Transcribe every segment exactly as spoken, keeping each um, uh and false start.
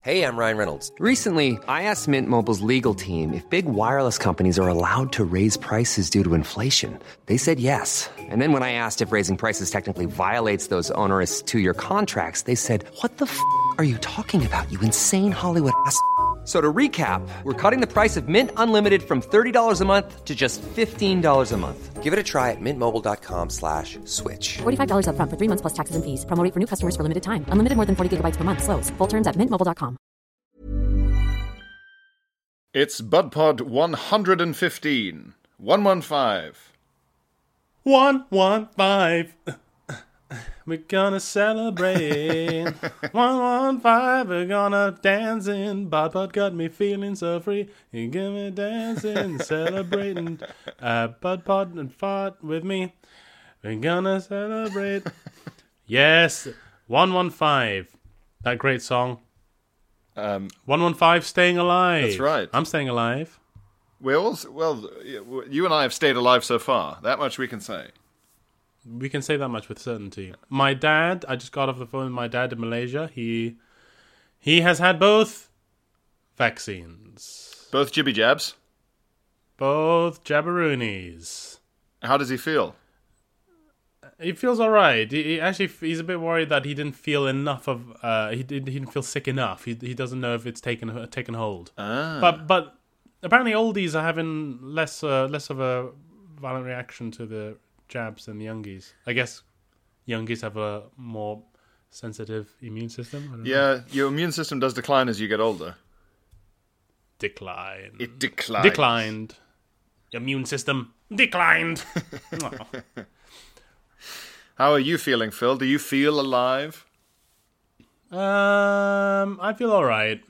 Hey, I'm Ryan Reynolds. Recently, I asked Mint Mobile's legal team if big wireless companies are allowed to raise prices due to inflation. They said yes. And then when I asked if raising prices technically violates those onerous two-year contracts, they said, what the f*** are you talking about, you insane Hollywood ass f- So to recap, we're cutting the price of Mint Unlimited from thirty dollars a month to just fifteen dollars a month. Give it a try at mintmobile.com slash switch. forty-five dollars up front for three months plus taxes and fees. Promo rate for new customers for limited time. Unlimited more than forty gigabytes per month. Slows full terms at mint mobile dot com. It's BudPod one hundred fifteen. one one five. one one five. We're gonna celebrate. one one five. We're gonna dance in. BudPod got me feeling so free. You give me dancing, celebrating. Uh, BudPod and fart with me. We're gonna celebrate. Yes, one one five. That great song. Um, one one five, staying alive. That's right. I'm staying alive. We're also, well, you and I have stayed alive so far. That much we can say. We can say that much with certainty. My dad, I just got off the phone with my dad in Malaysia. He he has had both vaccines. Both jibby jabs? Both jabberoonies. How does he feel? He feels all right. He, he actually he's a bit worried that he didn't feel enough of. Uh, he did. He didn't feel sick enough. He he doesn't know if it's taken taken hold. Ah. But but apparently oldies are having less uh, less of a violent reaction to the jabs than the youngies. I guess youngies have a more sensitive immune system. I don't yeah, know. Your immune system does decline as you get older. Decline. It declines. Declined. Your immune system declined. Oh. How are you feeling, Phil? Do you feel alive? Um, I feel all right.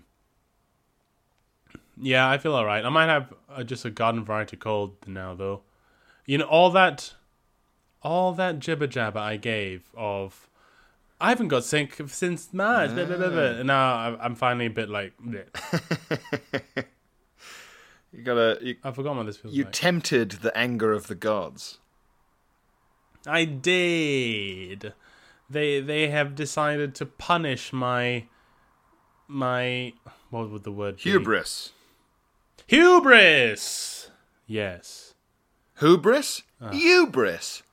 Yeah, I feel all right. I might have uh, just a garden variety cold now, though. You know, all that, all that jibber jabber I gave of, I haven't got sick since March. Blah, blah, blah, blah. And now I- I'm finally a bit like, bleh. You gotta. You, I forgot what this feels you like. tempted the anger of the gods. I did. They they have decided to punish my my what would the word be? Hubris. Hubris. Yes. Hubris? Ah. Hubris.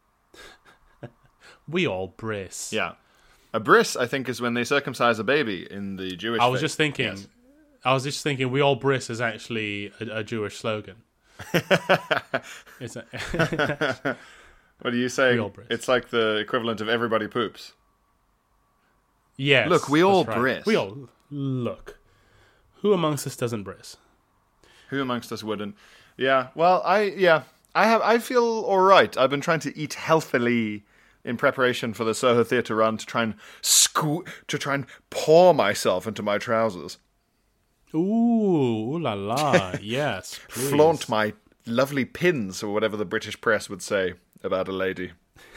We all bris. Yeah. A bris, I think, is when they circumcise a baby in the Jewish I was faith. just thinking. Yes. I was just thinking. We all bris is actually a, a Jewish slogan. It's a, What are you saying? We all bris. It's like the equivalent of everybody poops. yes. Look, we all that's right. bris. We all look. Who amongst us doesn't bris? Who amongst us wouldn't? Yeah. Well, I yeah, I have. I feel all right. I've been trying to eat healthily in preparation for the Soho Theatre run to try and sco- to try and pour myself into my trousers. Ooh, ooh la la. Yes. Please. Flaunt my lovely pins, or whatever the British press would say about a lady.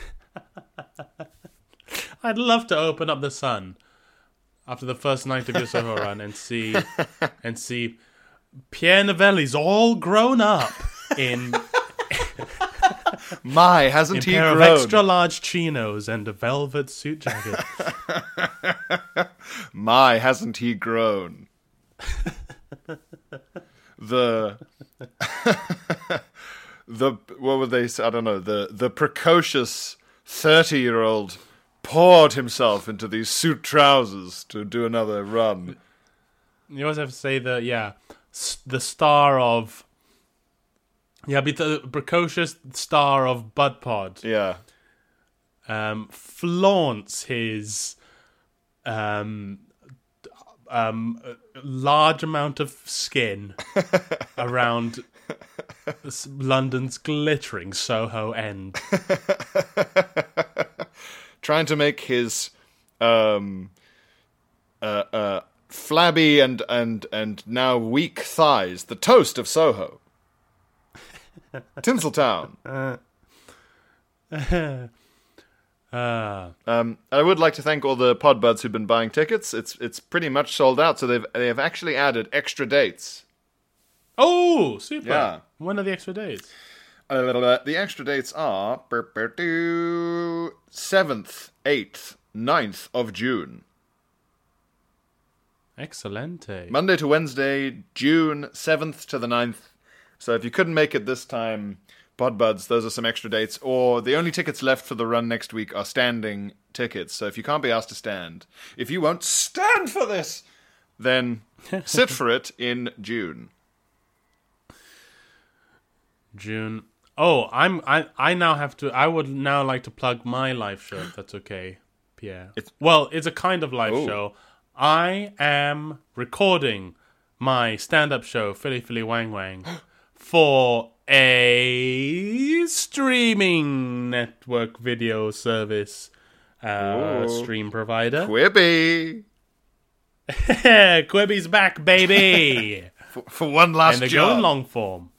I'd love to open up the Sun after the first night of your Soho run and see and see Pierre Novelli's all grown up in My, a hasn't he pair grown? of extra large chinos and a velvet suit jacket. My, hasn't he grown? the the what would they say? I don't know. The the precocious thirty-year-old poured himself into these suit trousers to do another run. You always have to say the yeah, s- the star of yeah, be the precocious star of BudPod. Yeah. Um, flaunts his um um large amount of skin around s- London's glittering Soho end. Trying to make his um uh uh flabby and and and now weak thighs the toast of Soho. Tinseltown. Ah, Um, I would like to thank all the podbuds who've been buying tickets. It's it's pretty much sold out, so they've they have actually added extra dates. oh, super! Yeah. When are the extra days? Uh, the extra dates are seventh, eighth, ninth of June. Excelente. Monday to Wednesday, June seventh to the ninth. So if you couldn't make it this time, Podbuds, those are some extra dates. Or the only tickets left for the run next week are standing tickets. So if you can't be asked to stand, if you won't stand for this, then sit for it in June. June. Oh, I'm. I. I now have to. I would now like to plug my live show. If that's okay, Pierre. It's, well, it's a kind of live oh. show. I am recording my stand-up show, Philly Philly Wang Wang, for a streaming network video service uh, Ooh. stream provider. Quibi. Quibi's back, baby. For, for one last and they're job. going long form.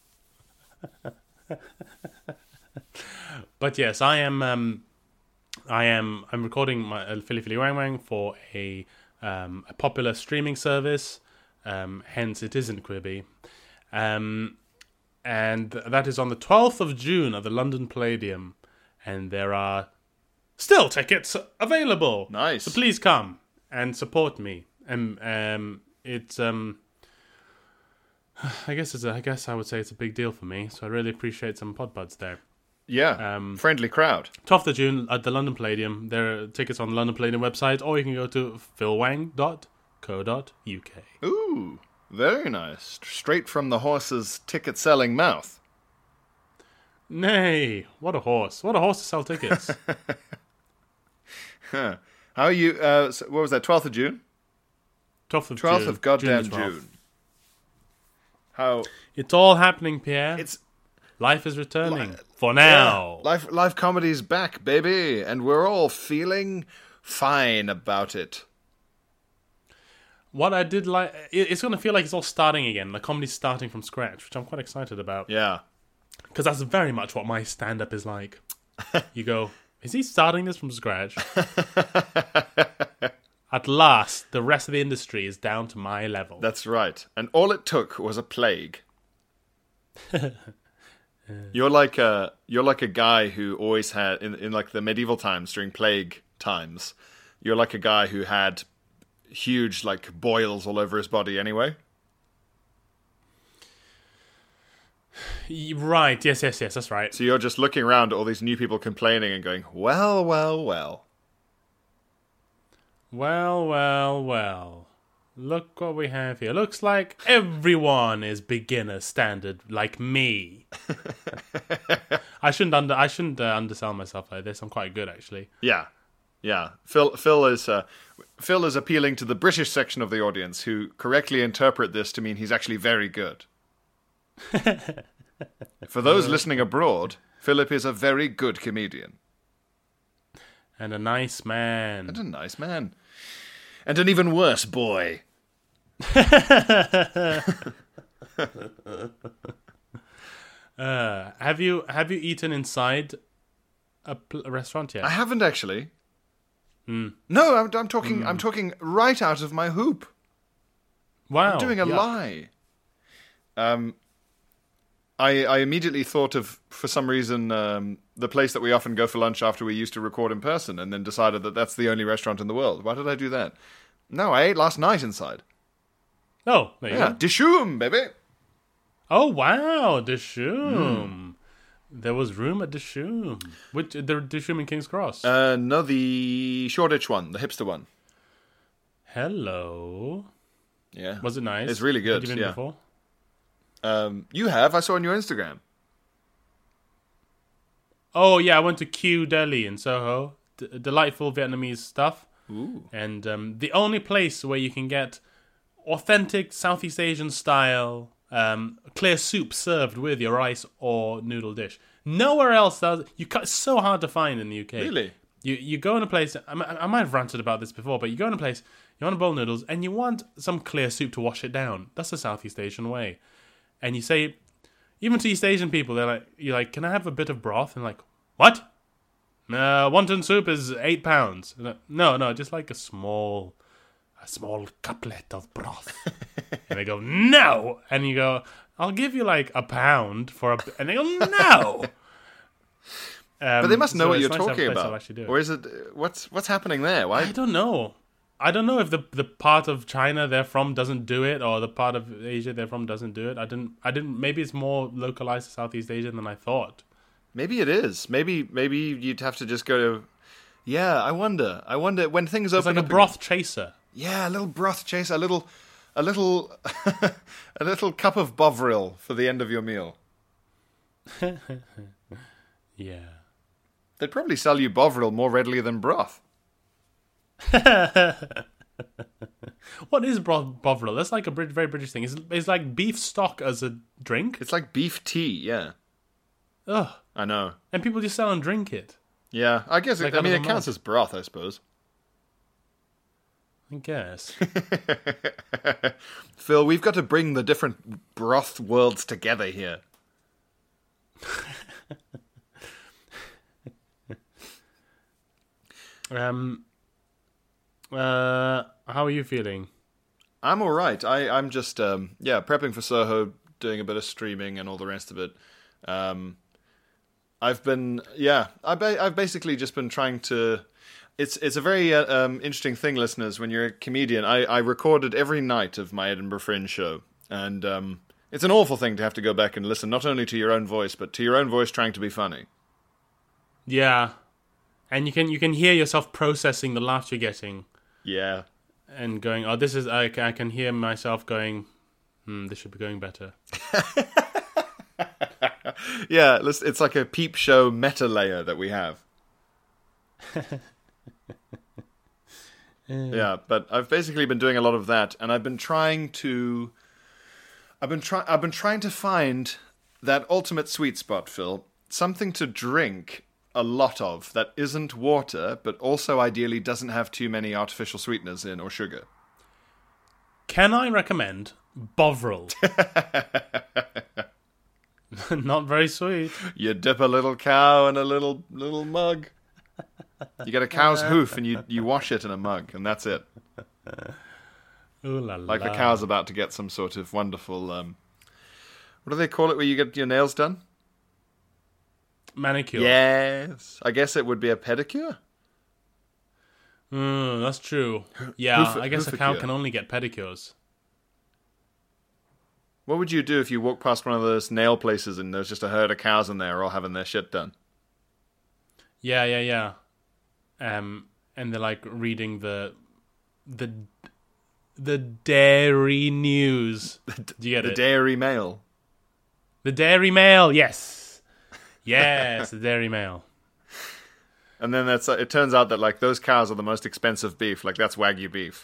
But yes, I am. Um, I am. I'm recording my uh, Philly Philly Wang Wang for a um, a popular streaming service. Um, hence, it isn't Quibi. Um, and that is on the twelfth of June at the London Palladium, and there are still tickets available. Nice. So please come and support me. And um, it's um. I guess it's a, I guess I would say it's a big deal for me, so I really appreciate some Podbuds there. Yeah, Um, friendly crowd. twelfth of June at the London Palladium. There are tickets on the London Palladium website, or you can go to phil wang dot co dot u k. Ooh, very nice. Straight from the horse's ticket-selling mouth. Nay, what a horse. What a horse to sell tickets. Huh. How are you, uh, so what was that, twelfth of June? twelfth of twelfth June. of goddamn June. the twelfth. June. How... It's all happening, Pierre. It's... Life is returning. Li- for now. Yeah, live, live comedy's back, baby, and we're all feeling fine about it. What I did like... it- It's going to feel like it's all starting again. The comedy's starting from scratch, which I'm quite excited about. Yeah. Because that's very much what my stand-up is like. You go, is he starting this from scratch? At last, the rest of the industry is down to my level. That's right. And all it took was a plague. You're like a you're like a guy who always had in in like the medieval times during plague times. You're like a guy who had huge like boils all over his body anyway. Y- Right, yes, yes, yes, that's right. So you're just looking around at all these new people complaining and going, "Well, well, well." Well, well, well. Look what we have here. Looks like everyone is beginner standard, like me. I shouldn't under I shouldn't uh, undersell myself like this. I'm quite good, actually. Yeah. Yeah. Phil Phil is uh, Phil is appealing to the British section of the audience who correctly interpret this to mean he's actually very good. For those listening abroad, Philip is a very good comedian. And a nice man. And a nice man. And an even worse boy. uh, have you have you eaten inside a, pl- a restaurant yet? I haven't actually. Mm. No, I'm, I'm talking. Mm. I'm talking right out of my hoop. Wow, I'm doing a yuck. lie. Um, I I immediately thought of, for some reason, um, the place that we often go for lunch after we used to record in person, and then decided that that's the only restaurant in the world. Why did I do that? No, I ate last night inside. Oh, there you Yeah, go. Dishoom, baby. Oh wow, Dishoom. Mm. There was room at Dishoom. Which the Dishoom in King's Cross? Uh, no, the Shoreditch one, the hipster one. Hello. Yeah, Was it nice? It's really good. Had you been yeah. before? Um, you have. I saw on your Instagram. Oh yeah, I went to Q Deli in Soho. D- delightful Vietnamese stuff. Ooh. And um, the only place where you can get authentic Southeast Asian style um, clear soup served with your rice or noodle dish. Nowhere else does. You ca- it's so hard to find in the U K. Really? You you go in a place. I, I might have ranted about this before, but you go in a place. You want a bowl of noodles, and you want some clear soup to wash it down. That's the Southeast Asian way. And you say, even to East Asian people, they're like, you're like, can I have a bit of broth? And like, what? Uh, wonton soup is eight pounds. Like, no, no, just like a small, a small couplet of broth. And they go, no. And you go, I'll give you like a pound for a. And they go, no. Um, But they must know so what it's you're nice to have a talking place that'll about. actually do it. Or is it what's what's happening there? Why? I don't know. I don't know if the the part of China they're from doesn't do it, or the part of Asia they're from doesn't do it. I didn't. I didn't. Maybe it's more localized to Southeast Asia than I thought. Maybe it is. Maybe maybe you'd have to just go to. Yeah, I wonder. I wonder when things It's open like a up broth again. chaser. Yeah, a little broth chaser, a little, a little, a little cup of Bovril for the end of your meal. Yeah. They'd probably sell you Bovril more readily than broth. What is broth bovril? That's like a Brit- very British thing. It's, it's like beef stock as a drink. It's like beef tea. Yeah, Ugh. I know. And people just sell and drink it. Yeah, I guess. Like It, I out mean, of it a counts mug. as broth, I suppose. I guess. Phil, we've got to bring the different broth worlds together here. um. Uh. How are you feeling? I'm all right. I, I'm just, um, yeah, prepping for Soho, doing a bit of streaming and all the rest of it. Um, I've been, yeah, I ba- I've basically just been trying to. It's it's a very uh, um, interesting thing, listeners. When you're a comedian, I, I recorded every night of my Edinburgh Fringe show, and um, it's an awful thing to have to go back and listen not only to your own voice, but to your own voice trying to be funny. Yeah. And you can you can hear yourself processing the laughs you're getting Yeah. and going, oh, this is I, ca- I can hear myself going, hmm, this should be going better. Yeah, listen, it's like a peep show meta layer that we have. Yeah, but I've basically been doing a lot of that, and I've been trying to, I've been trying, I've been trying to find that ultimate sweet spot, Phil. Something to drink a lot of that isn't water, but also ideally doesn't have too many artificial sweeteners in or sugar. Can I recommend Bovril? Not very sweet. You dip a little cow in a little little mug. You get a cow's hoof and you, you wash it in a mug, and that's it. Ooh la la. Like the cow's about to get some sort of wonderful, um, what do they call it where you get your nails done? Manicure. Yes. I guess it would be a pedicure. Mm, that's true. Yeah, hoof- I guess a cow hoofacure. can only get pedicures. What would you do if you walked past one of those nail places and there's just a herd of cows in there all having their shit done? Yeah, yeah, yeah. Um, and they're like reading the the the dairy news. Do you get The it? Dairy Mail. The Dairy Mail. Yes, yes, the Dairy Mail. And then that's it turns out that like those cows are the most expensive beef. Like that's Wagyu beef.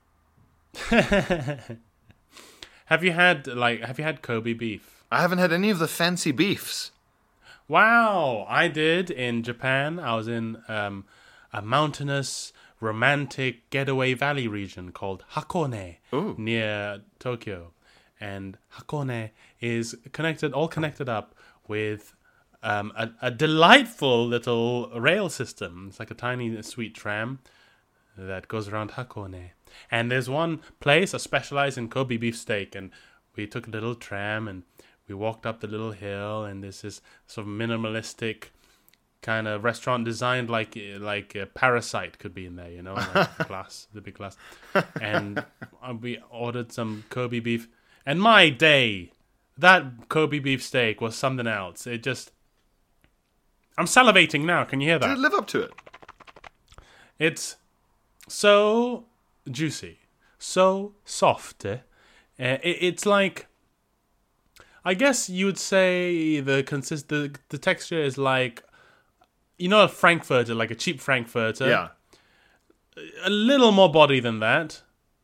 Have you had like have you had Kobe beef? I haven't had any of the fancy beefs. Wow, I did in Japan. I was in um, a mountainous, romantic getaway valley region called Hakone Ooh. near Tokyo, and Hakone is connected, all connected up with um, a, a delightful little rail system. It's like a tiny, sweet tram that goes around Hakone. And there's one place that specializes in Kobe beef steak, and we took a little tram and we walked up the little hill, and there's this sort of minimalistic kind of restaurant designed like like a Parasite could be in there, you know, like the glass, the big glass. And we ordered some Kobe beef, and my day, that Kobe beef steak was something else. It just, I'm salivating now. Can you hear Did that? it live up to it? It's so juicy, so soft. eh? Uh, it, it's like, I guess you would say the consist the, the texture is like, you know, a Frankfurter, like a cheap Frankfurter. Yeah. A little more body than that.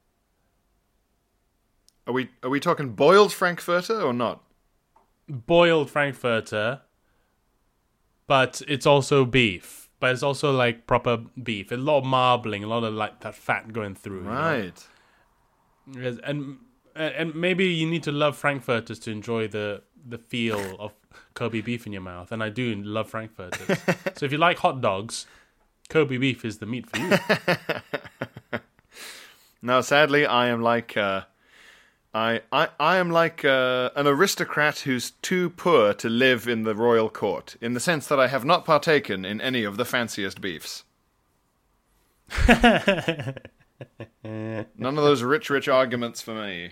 Are we are we talking boiled Frankfurter or not? Boiled Frankfurter, but it's also beef. But it's also like proper beef. A lot of marbling, a lot of like that fat going through. you know? Right. Yes, and and maybe you need to love Frankfurters to enjoy the the feel of Kobe beef in your mouth. And I do love Frankfurters. So if you like hot dogs, Kobe beef is the meat for you. No, sadly, I am like uh, I, I I am like uh, an aristocrat who's too poor to live in the royal court, in the sense that I have not partaken in any of the fanciest beefs. None of those rich, rich arguments for me.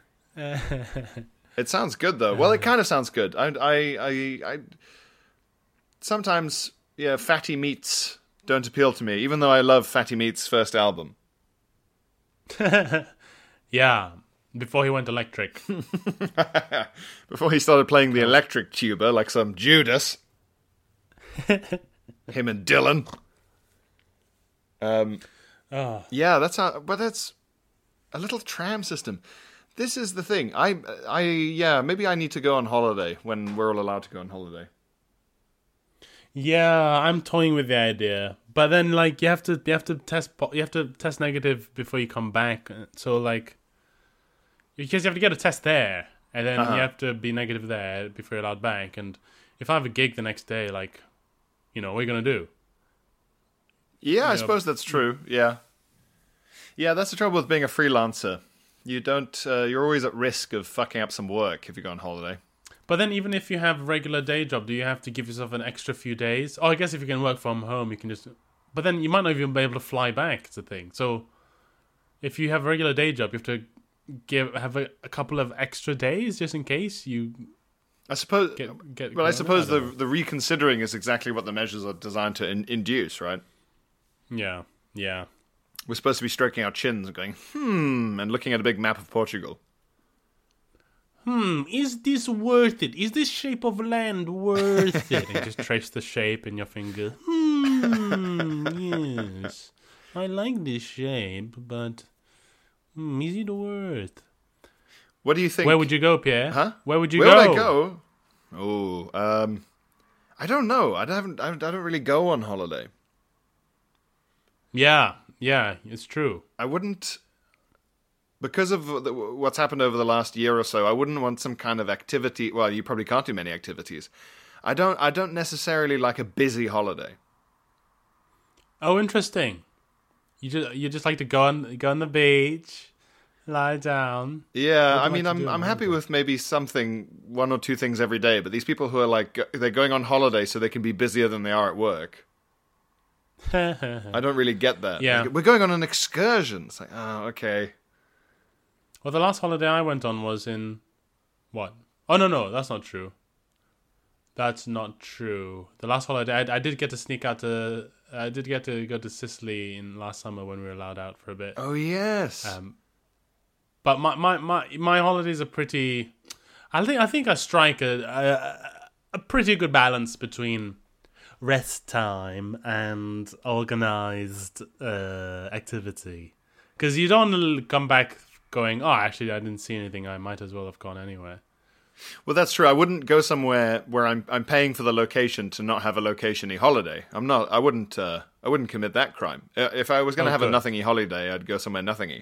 It sounds good, though. Well, it kind of sounds good. I, I, I, I... Sometimes, yeah, Fatty Meats don't appeal to me, even though I love Fatty Meats' first album. Yeah, before he went electric. Before he started playing the electric tuba like some Judas. Him and Dylan. Um, Oh. Yeah, that's how, but that's a little tram system. This is the thing. I, I, yeah, maybe I need to go on holiday when we're all allowed to go on holiday. Yeah, I'm toying with the idea, but then like you have to you have to test po- you have to test negative before you come back. So like, because you have to get a test there, and then Uh-huh. you have to be negative there before you're allowed back. And if I have a gig the next day, like, you know, what are you gonna do? Yeah, I Yeah. suppose that's true. Yeah, yeah, that's the trouble with being a freelancer. You don't. Uh, you're always at risk of fucking up some work if you go on holiday. But then even if you have a regular day job, do you have to give yourself an extra few days? Oh, I guess if you can work from home, you can just... But then you might not even be able to fly back, it's the thing. So if you have a regular day job, you have to give have a, a couple of extra days just in case you I suppose. get... get well, I going. suppose the don't know. the reconsidering is exactly what the measures are designed to in- induce, right? Yeah, yeah. We're supposed to be stroking our chins and going, hmm, and looking at a big map of Portugal. Hmm, is this worth it? Is this shape of land worth it? And just trace the shape in your finger. Hmm, yes. I like this shape, but hmm, is it worth? What do you think? Where would you go, Pierre? Huh? Where would you Where go? would I go? Oh, um, I don't know. I don't. I don't really go on holiday. Yeah, yeah, it's true. I wouldn't, because of the, what's happened over the last year or so. I wouldn't want some kind of activity. Well, you probably can't do many activities. I don't. I don't necessarily like a busy holiday. Oh, interesting. You just you just like to go on go on the beach, lie down. Yeah, What I do you mean, like to I'm do on I'm happy holiday? with maybe something, one or two things every day. But these people who are like they're going on holiday so they can be busier than they are at work. I don't really get that. Yeah. Like, we're going on an excursion. It's like, oh, okay. Well, the last holiday I went on was in what? Oh no, no, that's not true. That's not true. The last holiday I, I did get to sneak out to. I did get to go to Sicily in last summer when we were allowed out for a bit. Oh yes. Um, but my, my, my, my holidays are pretty. I think I think I strike a a, a pretty good balance between rest time and organized uh, activity, because you don't want to come back going, oh, actually I didn't see anything. I might as well have gone anyway. Well, that's true. I wouldn't go somewhere where I'm I'm paying for the location to not have a location-y holiday. I'm not. I wouldn't. Uh, I wouldn't commit that crime. Uh, if I was going to Oh, have a good. nothing-y holiday, I'd go somewhere nothing-y.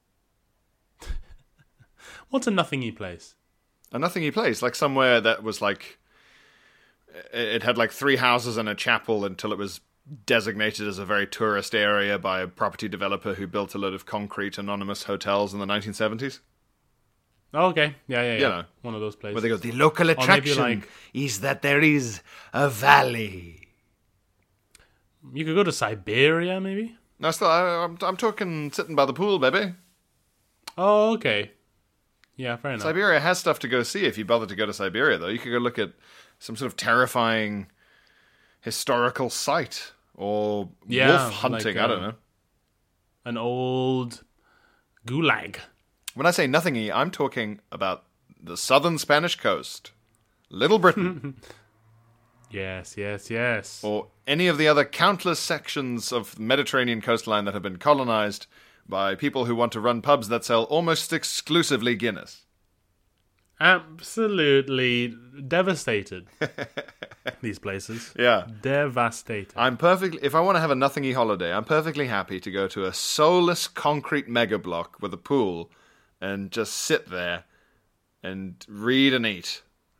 What's a nothingy place? A nothing-y place, like somewhere that was like it it had like three houses and a chapel until it was designated as a very tourist area by a property developer who built a load of concrete anonymous hotels in the nineteen seventies. Oh, okay, yeah, yeah, yeah. You know, One of those places. Where they go, the local maybe attraction like- is that there is a valley. You could go to Siberia, maybe. No, still, I, I'm I'm talking sitting by the pool, baby. Oh, okay. Yeah, fair enough. Siberia has stuff to go see if you bother to go to Siberia, though. You could go look at some sort of terrifying historical site or Yeah, wolf hunting. like, I don't uh, know. An old gulag. When I say nothing-y, I'm talking about the southern Spanish coast, Little Britain, Yes, yes, yes. or any of the other countless sections of the Mediterranean coastline that have been colonized by people who want to run pubs that sell almost exclusively Guinness. Absolutely devastated. These places. Yeah. Devastated. I'm perfectly. If I want to have a nothing-y holiday, I'm perfectly happy to go to a soulless concrete mega block with a pool and just sit there and read and eat.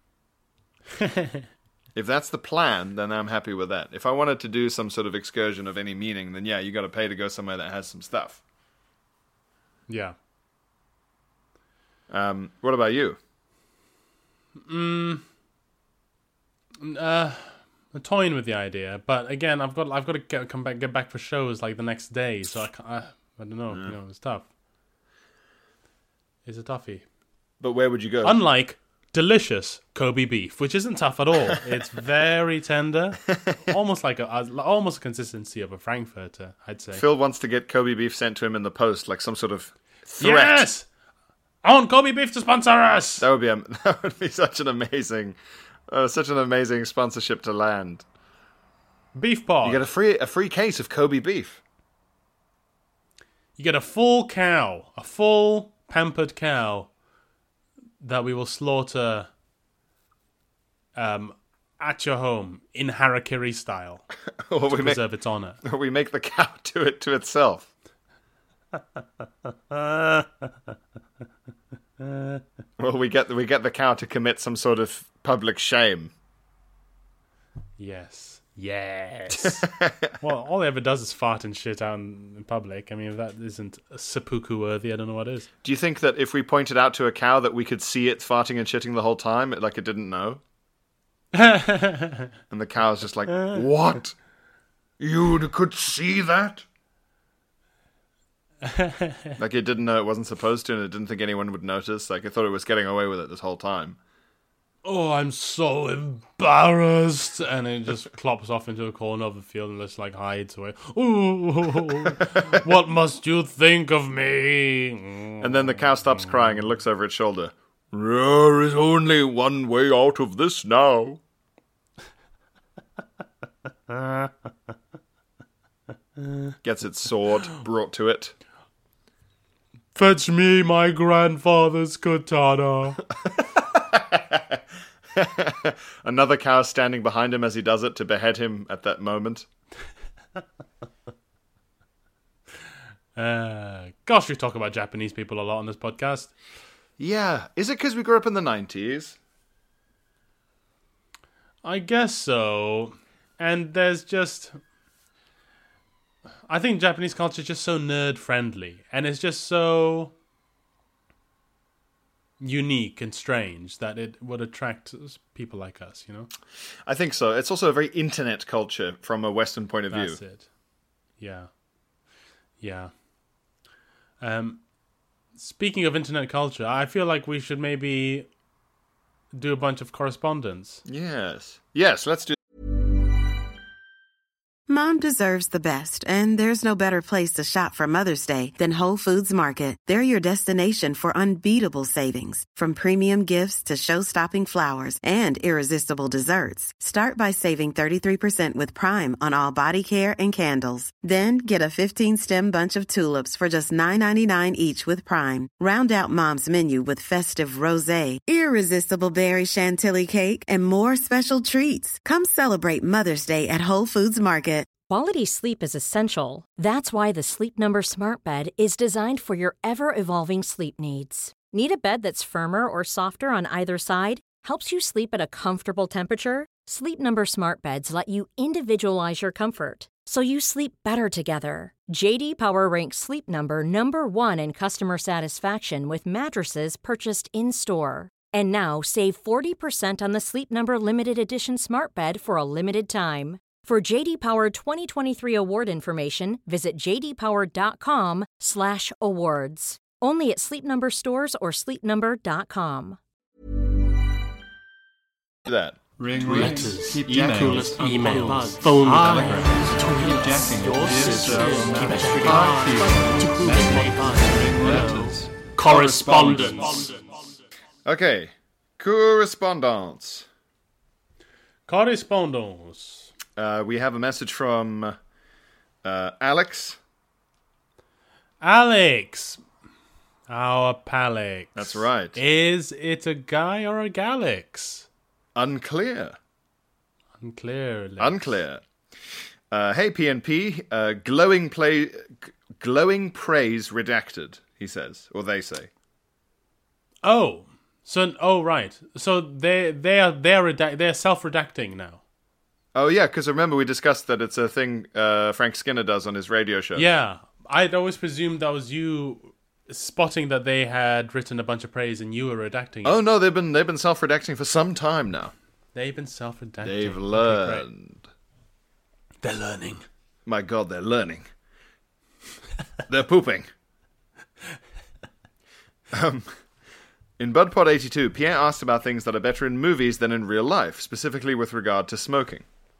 If that's the plan, then I'm happy with that. If I wanted to do some sort of excursion of any meaning, then yeah, you got to pay to go somewhere that has some stuff. Yeah. Um, what about you? Uh, I'm toying with the idea, but again, I've got I've got to get come back get back for shows like the next day, so I can't, uh, I don't know. Yeah. You know, it's tough. It's a toughie. But where would you go? Unlike delicious Kobe beef, which isn't tough at all. It's very tender, almost like a almost a consistency of a Frankfurter, I'd say. Phil wants to get Kobe beef sent to him in the post, like some sort of threat. Yes, I want Kobe beef to sponsor us. That would be um, that would be such an amazing, uh, such an amazing sponsorship to land. Beef pod. You get a free a free case of Kobe beef. You get a full cow, a full pampered cow that we will slaughter um, at your home in harakiri style or to we preserve make, its honor. Or we make the cow do it to itself. Well, we get we get the cow to commit some sort of public shame. Yes, yes. Well, all it ever does is fart and shit out in, in public. I mean, if that isn't seppuku worthy, I don't know what is. Do you think that if we pointed out to a cow that we could see it farting and shitting the whole time, it, like it didn't know? And the cow's just like, what? You could see that? Like it didn't know it wasn't supposed to, and it didn't think anyone would notice. Like it thought it was getting away with it this whole time. Oh, I'm so embarrassed. And it just clops off into a corner of the field and just like hides away. Ooh, what must you think of me? And then the cow stops crying and looks over its shoulder. There is only one way out of this now. Gets its sword brought to it. Fetch me my grandfather's katana. Another cow standing behind him as he does it to behead him at that moment. Uh, gosh, we talk about Japanese people a lot on this podcast. Yeah. Is it because we grew up in the nineties? I guess so. And there's just... I think Japanese culture is just so nerd-friendly. And it's just so unique and strange that it would attract people like us, you know? I think so. It's also a very internet culture from a Western point of view. That's it. Yeah. Yeah. Um, speaking of internet culture, I feel like we should maybe do a bunch of correspondence. Yes. Yes, let's do. Mom deserves the best, and there's no better place to shop for Mother's Day than Whole Foods Market. They're your destination for unbeatable savings, from premium gifts to show-stopping flowers and irresistible desserts. Start by saving thirty-three percent with Prime on all body care and candles. Then get a fifteen-stem bunch of tulips for just nine ninety-nine each with Prime. Round out Mom's menu with festive rosé, irresistible berry chantilly cake, and more special treats. Come celebrate Mother's Day at Whole Foods Market. Quality sleep is essential. That's why the Sleep Number Smart Bed is designed for your ever-evolving sleep needs. Need a bed that's firmer or softer on either side? Helps you sleep at a comfortable temperature? Sleep Number Smart Beds let you individualize your comfort, so you sleep better together. J D Power ranks Sleep Number number one in customer satisfaction with mattresses purchased in-store. And now save forty percent on the Sleep Number Limited Edition Smart Bed for a limited time. For J D Power twenty twenty-three award information, visit jdpower.com slash awards. Only at Sleep Number stores or sleep number dot com. That. Ring letters, keep emails, jacking, emails, phone telegrams, calls, keep jacking, your yes, sister, uh, keep message reply to, message, ring letters, correspondence. Okay. Correspondence. Correspondence. Uh, we have a message from uh, Alex. Alex. Our Palex. That's right. Is it a guy or a galax? Unclear. Unclear. Alex. Unclear. Uh, hey, P N P. Uh, glowing play, g- glowing praise redacted, he says. Or they say. Oh. So, oh, right. So they, they are, they are, redact- they're self-redacting now. Oh, yeah, because remember we discussed that it's a thing uh, Frank Skinner does on his radio show. Yeah. I'd always presumed that was you spotting that they had written a bunch of praise and you were redacting it. Oh, no, they've been they've been self-redacting for some time now. They've been self-redacting. They've Okay, learned. they're learning. My God, they're learning. They're pooping. Um, in BudPod eighty-two, Pierre asked about things that are better in movies than in real life, specifically with regard to smoking.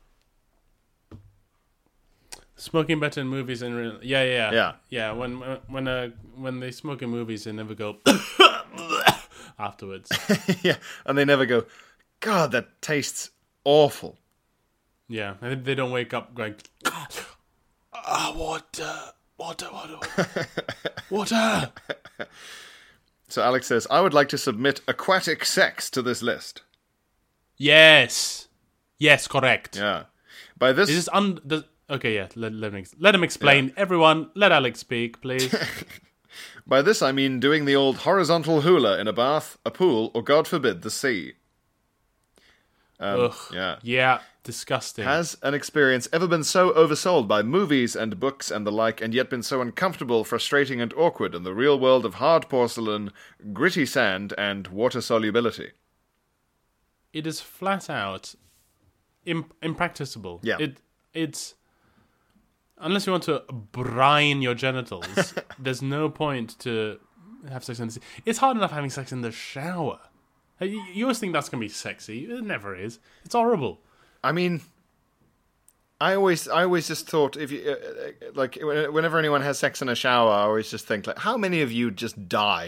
Smoking better in movies in real. Yeah, yeah, Yeah. yeah. When when uh, when they smoke in movies, they never go afterwards. Yeah, and they never go, God, that tastes awful. Yeah, and they don't wake up going, ah, water, water, water, water, water. So Alex says, I would like to submit aquatic sex to this list. Yes, yes, correct. Yeah. By this... Is this un? Does, okay, yeah. Let let him ex- let him explain. Yeah. Everyone, let Alex speak, please. By this I mean doing the old horizontal hula in a bath, a pool, or God forbid, the sea. Um, Ugh. Yeah. Yeah. Disgusting. Has an experience ever been so oversold by movies and books and the like, and yet been so uncomfortable, frustrating, and awkward in the real world of hard porcelain, gritty sand, and water solubility? It is flat out imp- impracticable. Yeah. It it's unless you want to brine your genitals, there's no point to have sex in the sea. It's hard enough having sex in the shower. You, you always think that's gonna be sexy. It never is. It's horrible. I mean, I always, I always just thought if you uh, like, whenever anyone has sex in a shower, I always just think like, how many of you just die?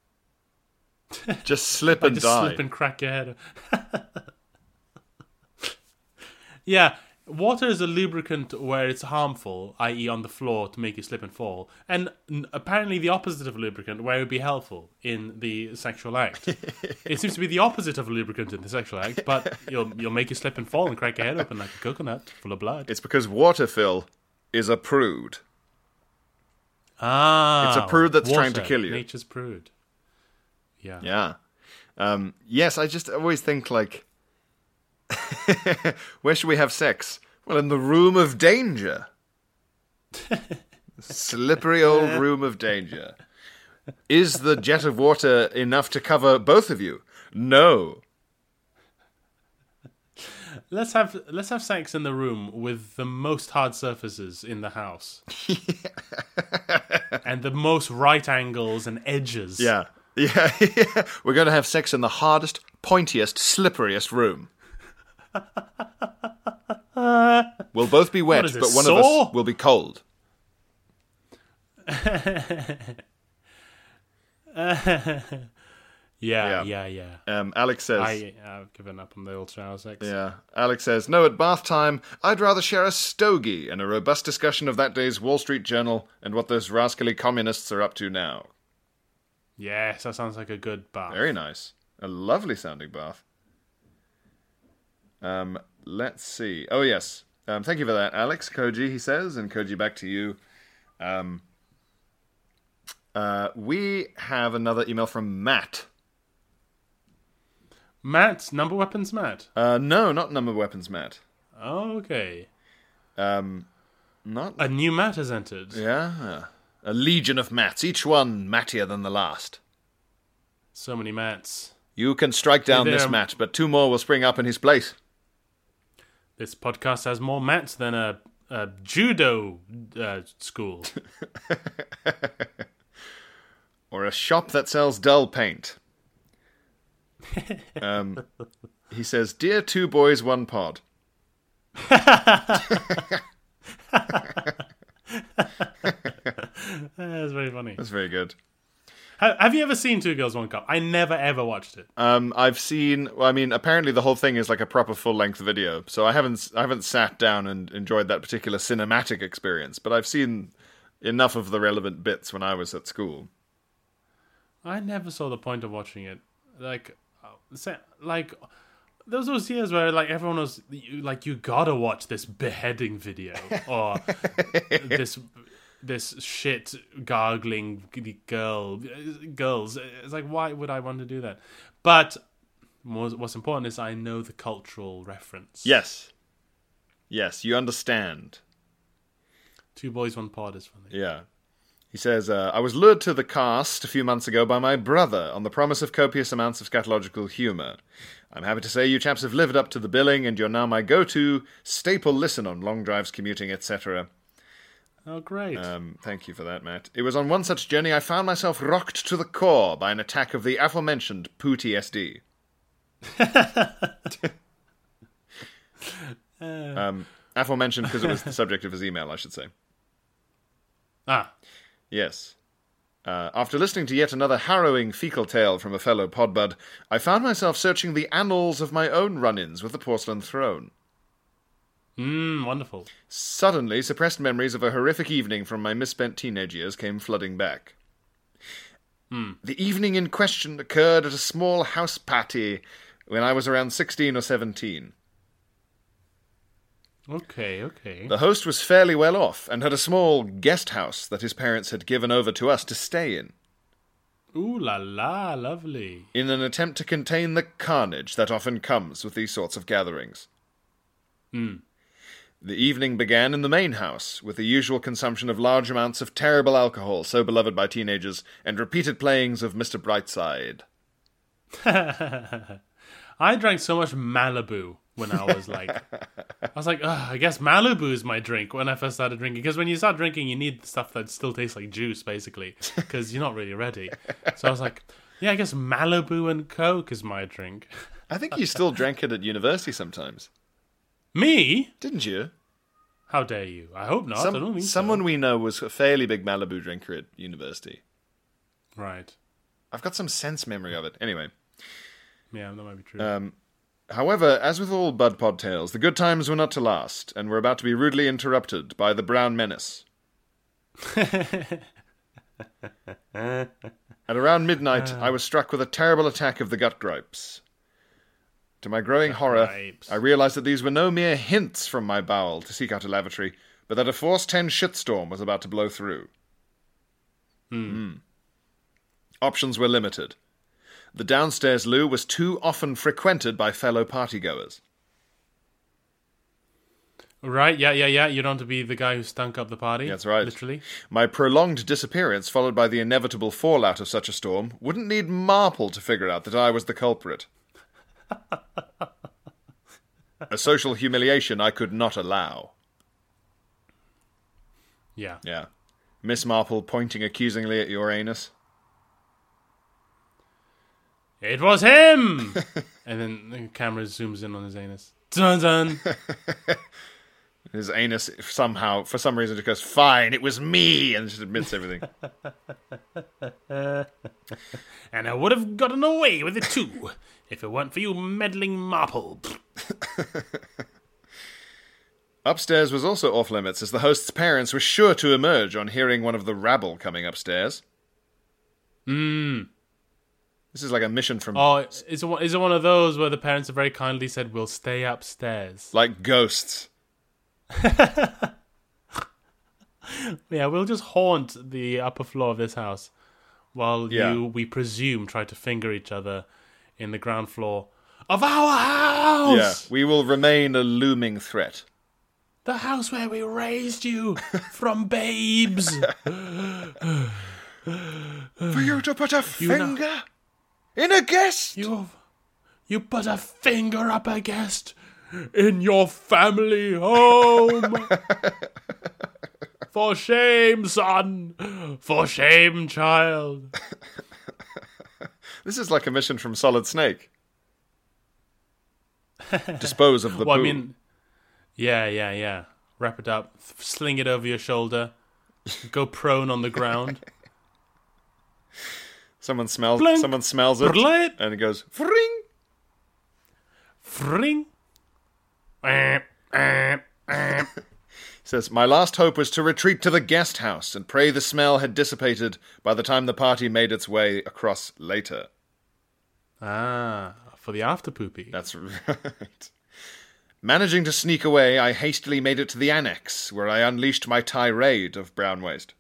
Just slip and just die. Slip and crack your head. Yeah, water is a lubricant where it's harmful, that is on the floor to make you slip and fall, and n- apparently the opposite of a lubricant where it would be helpful in the sexual act. It seems to be the opposite of a lubricant in the sexual act, but you'll you'll make you slip and fall and crack your head open like a coconut full of blood. It's because water, Phil, is a prude. Ah, It's a prude that's water, trying to kill you. Nature's prude. Yeah. Yeah. Um, yes, I just always think like, where should we have sex? Well, in the room of danger. Slippery old room of danger. Is the jet of water enough to cover both of you? No. Let's have let's have sex in the room with the most hard surfaces in the house, and the most right angles and edges. Yeah. Yeah, yeah. We're going to have sex in the hardest, pointiest, slipperiest room. We'll both be wet, What is it, but one Saw? of us will be cold. Yeah, yeah, yeah. Um, Alex says... I, I've given up on the old shower sex. Yeah. Alex says, no, at bath time, I'd rather share a stogie and a robust discussion of that day's Wall Street Journal and what those rascally communists are up to now. Yes, that sounds like a good bath. Very nice. A lovely sounding bath. Um, let's see. Oh, yes. Um, thank you for that, Alex. Koji, he says, and Koji, back to you. Um, uh, we have another email from Matt. Matt, Number Weapons Matt. Uh, no, not Number Weapons Matt. Oh, okay. Um, not a new Matt has entered. Yeah, a legion of Matts, each one mattier than the last. So many Matts. You can strike down Hey, this there- Matt, but two more will spring up in his place. This podcast has more Matts than a, a judo uh, school. Or a shop that sells dull paint. um, he says, "Dear Two Boys, One Pod." That's very funny. That's very good. Ha- Have you ever seen Two Girls, One Cup? I never ever watched it. Um, I've seen. Well, I mean, apparently the whole thing is like a proper full-length video, so I haven't. I haven't sat down and enjoyed that particular cinematic experience, but I've seen enough of the relevant bits when I was at school. I never saw the point of watching it. Like, uh, sa- like there was those years where like everyone was you- like, you gotta watch this beheading video or this this shit gargling g- girl girls. It's like, why would I want to do that? But more, what's important is I know the cultural reference. Yes. Yes, you understand. Two Boys, One Pod is funny. Yeah. He says, uh, I was lured to the cast a few months ago by my brother on the promise of copious amounts of scatological humour. I'm happy to say you chaps have lived up to the billing and you're now my go-to staple listen on long drives, commuting, et cetera. Oh, great. Um, thank you for that, Matt. It was on one such journey I found myself rocked to the core by an attack of the aforementioned P O O T S D. um, aforementioned because it was the subject of his email, I should say. Ah. Yes. Uh, after listening to yet another harrowing fecal tale from a fellow podbud, I found myself searching the annals of my own run-ins with the porcelain throne. Mmm, wonderful. Suddenly, suppressed memories of a horrific evening from my misspent teenage years came flooding back. Hmm. The evening in question occurred at a small house party when I was around sixteen or seventeen. Okay, okay. The host was fairly well off and had a small guest house that his parents had given over to us to stay in. Ooh la la, lovely. In an attempt to contain the carnage that often comes with these sorts of gatherings. Hmm. The evening began in the main house, with the usual consumption of large amounts of terrible alcohol so beloved by teenagers, and repeated playings of Mister Brightside. I drank so much Malibu when I was like... I was like, ugh, I guess Malibu is my drink when I first started drinking. Because when you start drinking, you need stuff that still tastes like juice, basically. Because you're not really ready. So I was like, yeah, I guess Malibu and Coke is my drink. I think you still drank it at university sometimes. Me? Didn't you? How dare you? I hope not. Some, I don't think someone so. we know was a fairly big Malibu drinker at university. Right. I've got some sense memory of it. Anyway. Yeah, that might be true. Um, however, as with all Bud Pod tales, the good times were not to last, and were about to be rudely interrupted by the Brown Menace. At around midnight, I was struck with a terrible attack of the gut gripes. To my growing Gut horror, gripes. I realized that these were no mere hints from my bowel to seek out a lavatory, but that a Force ten shitstorm was about to blow through. Hmm. Mm. Options were limited. The downstairs loo was too often frequented by fellow partygoers. Right, yeah, yeah, yeah. You don't want to be the guy who stunk up the party. That's right. Literally. My prolonged disappearance, followed by the inevitable fallout of such a storm, wouldn't need Marple to figure out that I was the culprit. A social humiliation I could not allow. Yeah. Yeah. Miss Marple pointing accusingly at your anus. It was him! And then the camera zooms in on his anus. Dun dun! His anus somehow, for some reason, just goes, fine, it was me, and just admits everything. And I would have gotten away with it too, if it weren't for you meddling Marple. Upstairs was also off limits, as the host's parents were sure to emerge on hearing one of the rabble coming upstairs. Hmm. This is like a mission from... Oh, is it, one- is it one of those where the parents have very kindly said, we'll stay upstairs? Like ghosts. Yeah, we'll just haunt the upper floor of this house while Yeah. you, we presume, try to finger each other in the ground floor of our house! Yeah, we will remain a looming threat. The house where we raised you from babes! For you to put a You know- finger in a guest! You, you put a finger up a guest in your family home. For shame, son. For shame, child. This is like a mission from Solid Snake. Dispose of the Well, poo. I mean, yeah, yeah, yeah. Wrap it up, sling it over your shoulder, go prone on the ground. Someone smells. Blink. Someone smells it, Blink. and it goes fring. Fring. Eh, eh, eh. Says, my last hope was to retreat to the guest house and pray the smell had dissipated by the time the party made its way across later. Ah, for the after poopy. That's right. Managing to sneak away, I hastily made it to the annex, where I unleashed my tirade of brown waste.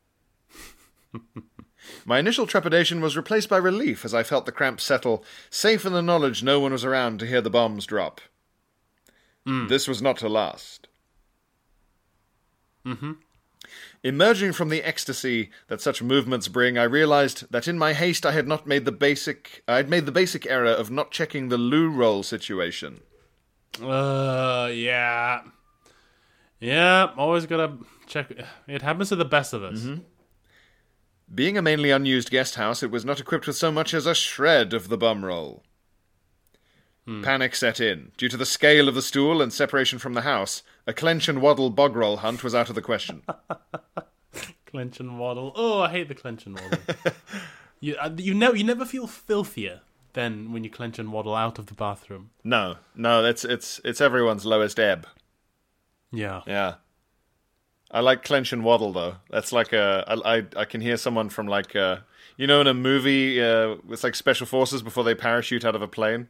My initial trepidation was replaced by relief as I felt the cramp settle, safe in the knowledge no one was around to hear the bombs drop. Mm. This was not to last. Mm-hmm. Emerging from the ecstasy that such movements bring, I realized that in my haste I had not made the basic I had made the basic error of not checking the loo roll situation. Uh, yeah. Yeah, always gotta check. It happens to the best of us. Mm-hmm. Being a mainly unused guest house, it was not equipped with so much as a shred of the bum roll. Hmm. Panic set in. Due to the scale of the stool and separation from the house, a clench and waddle bog roll hunt was out of the question. Clench and waddle. Oh, I hate the clench and waddle. you, uh, you, know, you never feel filthier than when you clench and waddle out of the bathroom. No, no, it's it's it's everyone's lowest ebb. Yeah. Yeah. I like clench and waddle, though. That's like a... I, I, I can hear someone from, like, uh, you know, in a movie, uh, it's like Special Forces before they parachute out of a plane?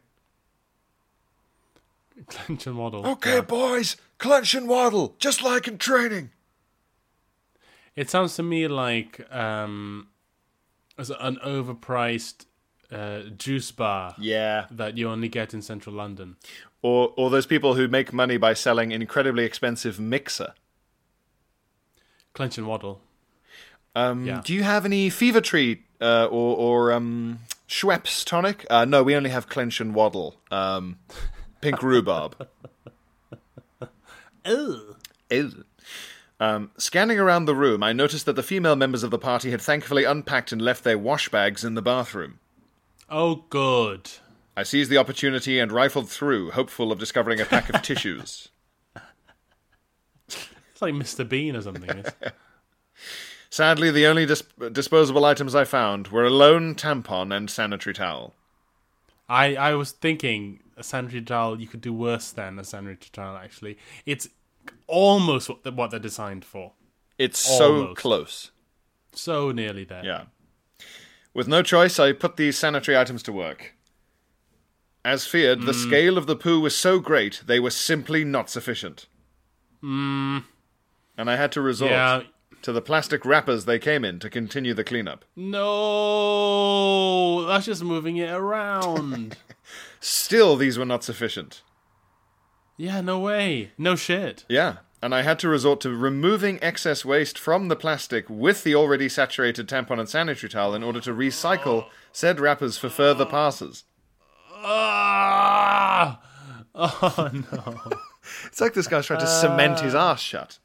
Clench and waddle. Okay, yeah. Boys, clench and waddle, just like in training. It sounds to me like um, as an overpriced uh, juice bar. Yeah. That you only get in central London. Or, or those people who make money by selling incredibly expensive mixer. Clench and waddle. Um, yeah. Do you have any Fever Tree uh, or, or um, Schweppes tonic? Uh, no, we only have clench and waddle. Um, pink rhubarb. Ew. Ew. Um, scanning around the room, I noticed that the female members of the party had thankfully unpacked and left their wash bags in the bathroom. Oh, good. I seized the opportunity and rifled through, hopeful of discovering a pack of tissues. It's like Mister Bean or something. Sadly, the only dis- disposable items I found were a lone tampon and sanitary towel. I, I was thinking a sanitary towel, you could do worse than a sanitary towel, actually. It's almost what, the, what they're designed for. It's almost. so close. So nearly there. Yeah. With no choice, I put these sanitary items to work. As feared, mm. the scale of the poo was so great, they were simply not sufficient. Mm. And I had to resort yeah. to the plastic wrappers they came in to continue the cleanup. No, that's just moving it around. Still, these were not sufficient. Yeah, no way. No shit. Yeah, and I had to resort to removing excess waste from the plastic with the already saturated tampon and sanitary towel in order to recycle said wrappers for further passes. Ah! Oh, no. It's like this guy's trying to uh... cement his arse shut.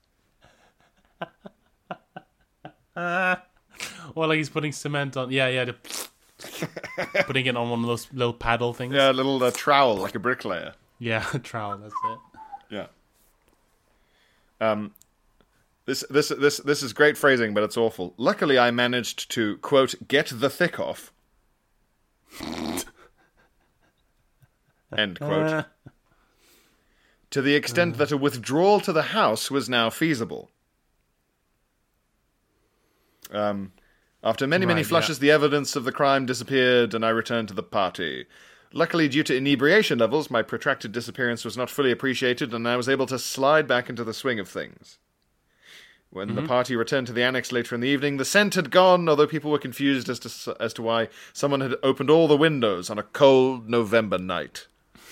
Uh, or like he's putting cement on. Yeah, yeah. Putting it on one of those little paddle things. Yeah, a little uh, trowel, like a bricklayer. Yeah, a trowel, that's it. Yeah. Um, this, this, this, this is great phrasing, but it's awful. Luckily, I managed to, quote, get the thick off. End quote. Uh... To the extent uh... that a withdrawal to the house was now feasible. Um, after many, many right, flushes, yeah. the evidence of the crime disappeared, and I returned to the party. Luckily, due to inebriation levels, my protracted disappearance was not fully appreciated, and I was able to slide back into the swing of things. When mm-hmm. the party returned to the annex later in the evening, the scent had gone, although people were confused as to as to why someone had opened all the windows on a cold November night.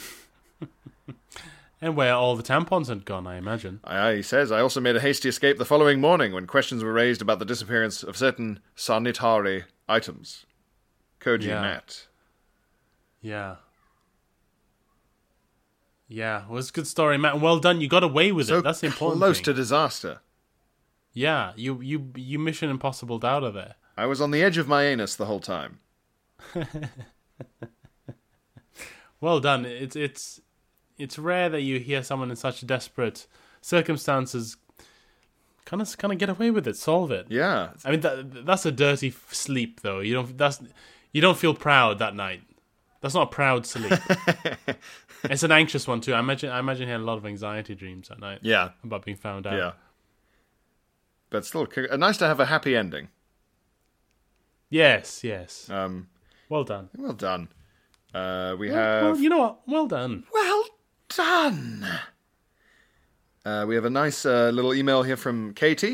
And where all the tampons had gone, I imagine. I, he says, I also made a hasty escape the following morning when questions were raised about the disappearance of certain sanitary items. Koji yeah. Matt. Yeah. Yeah, well, it's a good story, Matt. And well done. You got away with so it. That's the important close thing. to disaster. Yeah, you, you, you Mission Impossibled out of there. I was on the edge of my anus the whole time. Well done. It's it's it's rare that you hear someone in such desperate circumstances kind of kind of get away with it, solve it. Yeah. I mean that that's a dirty f- sleep though. You don't that's you don't feel proud that night. That's not a proud sleep. It's an anxious one too. I imagine I imagine he had a lot of anxiety dreams that night. Yeah. About being found out. Yeah. But still, nice to have a happy ending. Yes, yes. Um, well done. Well done. Uh, we well, have. Well, you know what? Well done. Well done. Uh, we have a nice uh, little email here from Katie.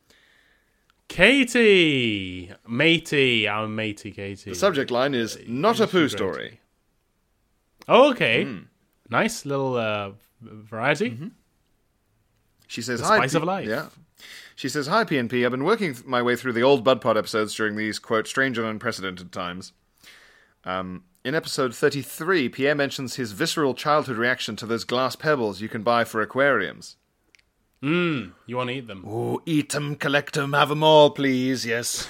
Katie, matey, our matey, Katie. The subject line is "Not a poo story." Oh, okay. Mm. Nice little uh, variety. Mm-hmm. She says, the "Hi, spice P- of life." Yeah. She says, "Hi, P N P. I've been working my way through the old Bud Pod episodes during these quote strange and unprecedented times. Um, in episode thirty-three, Pierre mentions his visceral childhood reaction to those glass pebbles you can buy for aquariums. Mmm, you want to eat them? Oh, eat them, collect them, have them all, please, yes.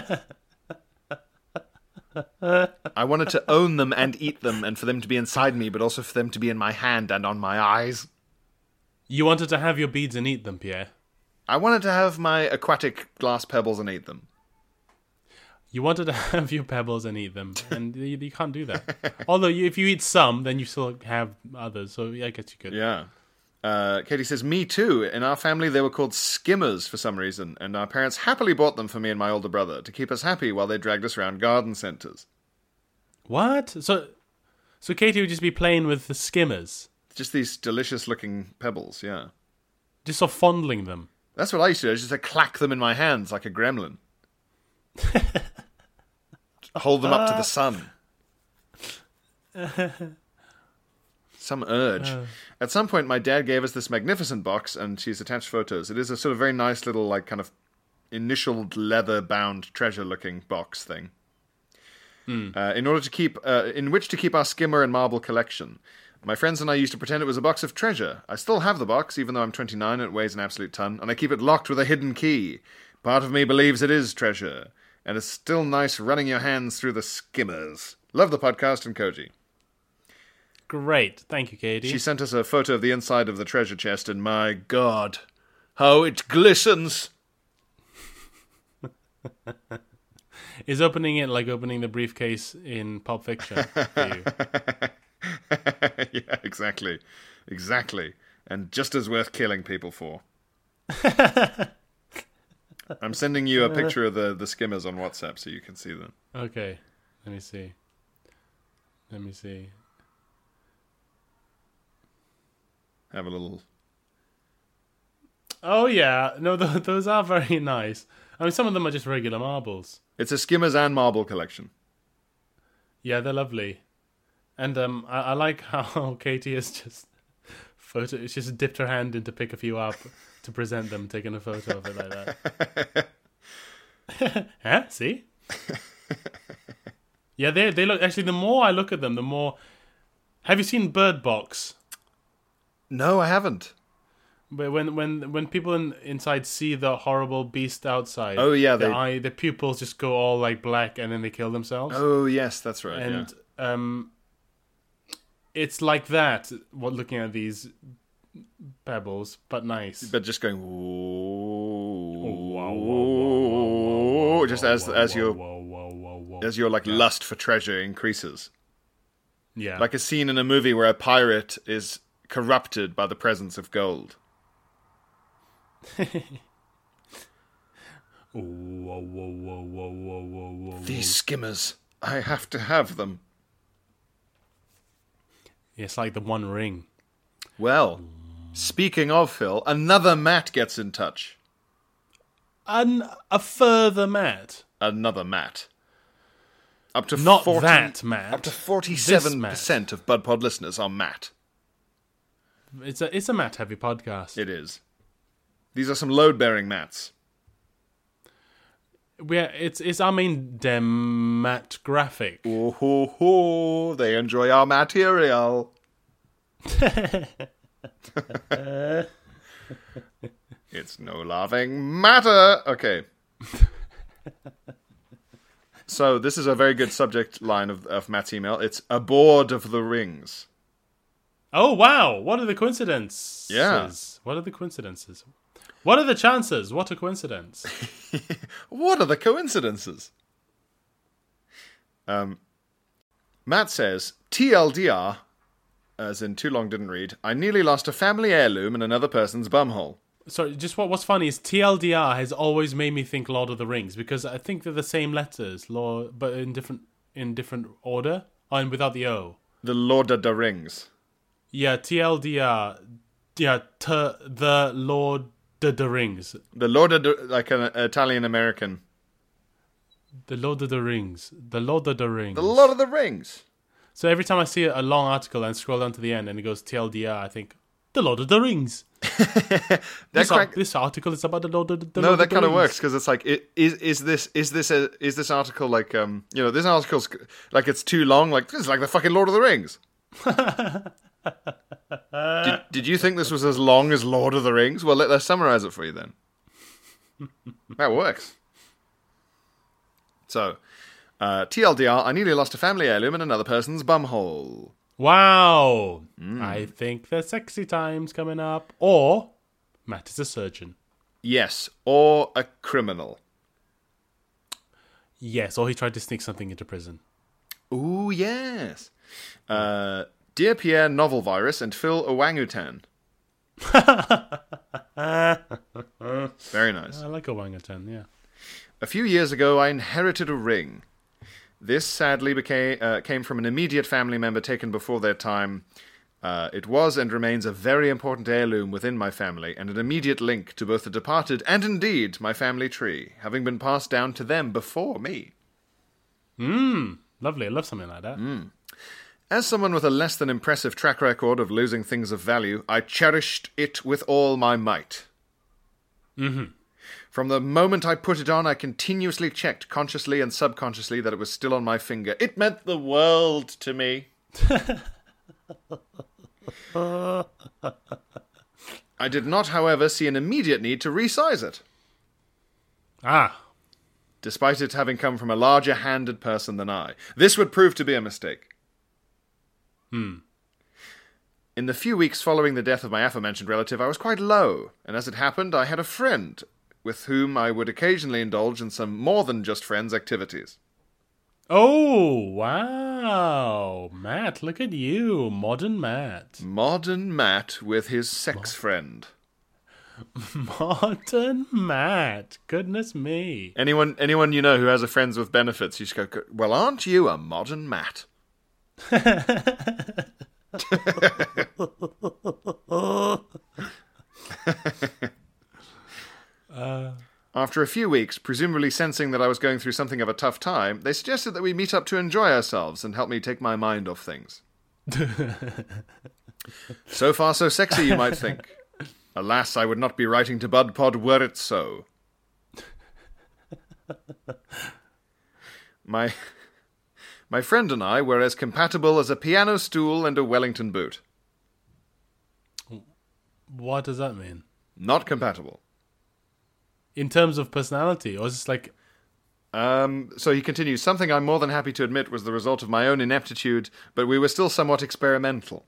I wanted to own them and eat them, and for them to be inside me, but also for them to be in my hand and on my eyes. You wanted to have your beads and eat them, Pierre? I wanted to have my aquatic glass pebbles and eat them. You wanted to have your pebbles and eat them, and you, you can't do that. Although, you, if you eat some, then you still have others, so I guess you could. Yeah. Uh, Katie says, me too. In our family, they were called skimmers for some reason, and our parents happily bought them for me and my older brother to keep us happy while they dragged us around garden centres. What? So, so Katie would just be playing with the skimmers? Just these delicious-looking pebbles, yeah. Just sort of fondling them? That's what I used to do. I used to clack them in my hands like a gremlin. Hold them up to the sun. Some urge. Uh. At some point, my dad gave us this magnificent box, and she's attached photos. It is a sort of very nice little, like, kind of initialed leather-bound treasure-looking box thing. Mm. Uh, in order to keep, uh, in which to keep our skimmer and marble collection. My friends and I used to pretend it was a box of treasure. I still have the box, even though I'm twenty-nine and it weighs an absolute ton, and I keep it locked with a hidden key. Part of me believes it is treasure, and it's still nice running your hands through the skimmers. Love the podcast and Koji. Great. Thank you, Katie. She sent us a photo of the inside of the treasure chest, and my God, how it glistens. Is opening it like opening the briefcase in Pulp Fiction for you? Yeah, exactly. Exactly. And just as worth killing people for. I'm sending you a picture of the, the skimmers on WhatsApp so you can see them. Okay. Let me see. Let me see. Have a little... Oh, yeah. No, th- those are very nice. I mean, some of them are just regular marbles. It's a skimmers and marble collection. Yeah, they're lovely. And um, I, I like how Katie has just photo. She's just dipped her hand in to pick a few up to present them, taking a photo of it like that. Huh? See? Yeah, they they look. Actually, the more I look at them, the more. Have you seen Bird Box? No, I haven't. But when when when people in, inside see the horrible beast outside, oh yeah, the they... eye, the pupils just go all like black, and then they kill themselves. Oh yes, that's right. And yeah. um, it's like that. What looking at these pebbles, but nice. But just going, whoa, just as as your as your like lust for treasure increases. Yeah, like a scene in a movie where a pirate is corrupted by the presence of gold. Whoa, whoa, whoa, whoa, whoa, whoa, whoa. These skimmers, I have to have them. It's like the One Ring. Well, speaking of Phil, another Matt gets in touch. An, a further Matt? Another Matt. Up to Not forty, that Matt. Up to forty-seven percent of BudPod listeners are Matt. It's a it's a Matt-heavy podcast. It is. These are some load-bearing Matts. We're, it's it's our main demographic. Oh, ho, ho. They enjoy our material. It's no laughing matter. Okay. So this is a very good subject line of, of Matt's email. It's aboard of the rings. Oh, wow. What are the coincidences? Yeah. What are the coincidences? What are the chances? What a coincidence. What are the coincidences? Um, Matt says, T L D R, as in too long didn't read, I nearly lost a family heirloom in another person's bumhole. Sorry, just what what's funny is T L D R has always made me think Lord of the Rings, because I think they're the same letters, Lord, but in different in different order, and without the O. The Lord of the Rings. Yeah, T L D R, yeah, t- the Lord of the Rings. The Lord of the, like an Italian American. The Lord of the Rings. The Lord of the Rings. The Lord of the Rings. So every time I see a long article and scroll down to the end and it goes T L D R, I think, The Lord of the Rings. this, crack- ar- this article is about the Lord of the, the no, Lord that of the kind of Rings. works because it's like, it, is is this is this a is this article like um you know this article's like it's too long, like this is like the fucking Lord of the Rings. did, did you think this was as long as Lord of the Rings? Well, let, let's summarize it for you then. That works. So, uh, T L D R, I nearly lost a family heirloom in another person's bumhole. Wow. Mm. I think there's sexy times coming up. Or Matt is a surgeon. Yes, or a criminal. Yes, or he tried to sneak something into prison. Ooh, yes. Uh, Dear Pierre Novel Virus and Phil Owangutan. Very nice. I like orangutan, yeah. A few years ago, I inherited a ring. This sadly became uh, came from an immediate family member taken before their time. Uh, it was and remains a very important heirloom within my family, and an immediate link to both the departed and indeed my family tree, having been passed down to them before me. Mmm, lovely. I love something like that. Mm. As someone with a less than impressive track record of losing things of value, I cherished it with all my might. Mm-hmm. From the moment I put it on, I continuously checked, consciously and subconsciously, that it was still on my finger. It meant the world to me. I did not, however, see an immediate need to resize it. Ah. Despite it having come from a larger-handed person than I. This would prove to be a mistake. Hmm. In the few weeks following the death of my aforementioned relative, I was quite low, and as it happened, I had a friend with whom I would occasionally indulge in some more than just friends activities. Oh, wow. Matt, look at you. Modern Matt. Modern Matt with his sex friend. Modern Matt. Goodness me. Anyone anyone you know who has a friends with benefits, you just go, well, aren't you a modern Matt? uh. After a few weeks, presumably sensing that I was going through something of a tough time, they suggested that we meet up to enjoy ourselves and help me take my mind off things. So far so sexy, you might think. Alas, I would not be writing to BudPod were it so. My... My friend and I were as compatible as a piano stool and a Wellington boot. What does that mean? Not compatible. In terms of personality, or is it like... Um, so he continues, something I'm more than happy to admit was the result of my own ineptitude, but we were still somewhat experimental.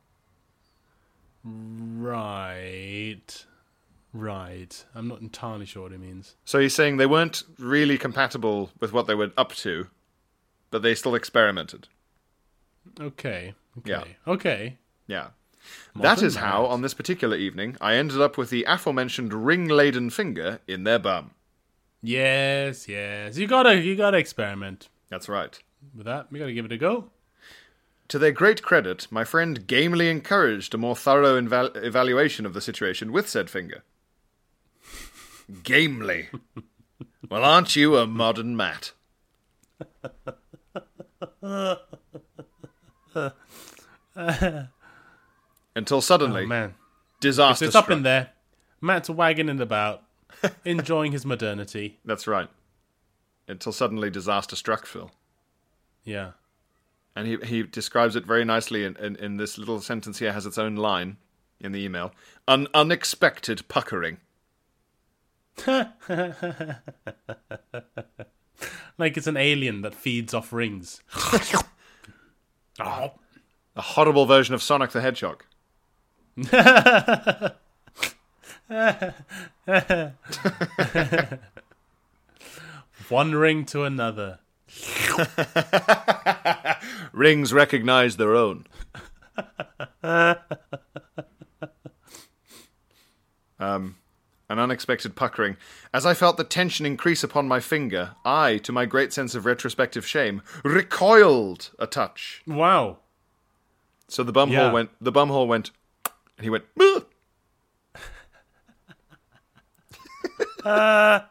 Right. Right. I'm not entirely sure what he means. So he's saying they weren't really compatible with what they were up to, but they still experimented. Okay. Okay. Yeah. Okay. Yeah. Modern that is Matt. how, on this particular evening, I ended up with the aforementioned ring-laden finger in their bum. Yes, yes. You gotta, you gotta experiment. That's right. With that, we gotta give it a go. To their great credit, my friend gamely encouraged a more thorough inval- evaluation of the situation with said finger. Gamely. Well, aren't you a modern Matt? Until suddenly, oh, man. disaster It's struck. up in there. Matt's wagging it about, enjoying his modernity. That's right. Until suddenly disaster struck Phil. Yeah. And he he describes it very nicely in, in, in this little sentence here, has its own line in the email. An unexpected puckering. Like it's an alien that feeds off rings. Oh. A horrible version of Sonic the Hedgehog. One ring to another. Rings recognize their own. um, an unexpected puckering. As I felt the tension increase upon my finger, I, to my great sense of retrospective shame, recoiled a touch. Wow. So the bumhole Yeah. went. The bumhole went, and he went. Ugh! uh,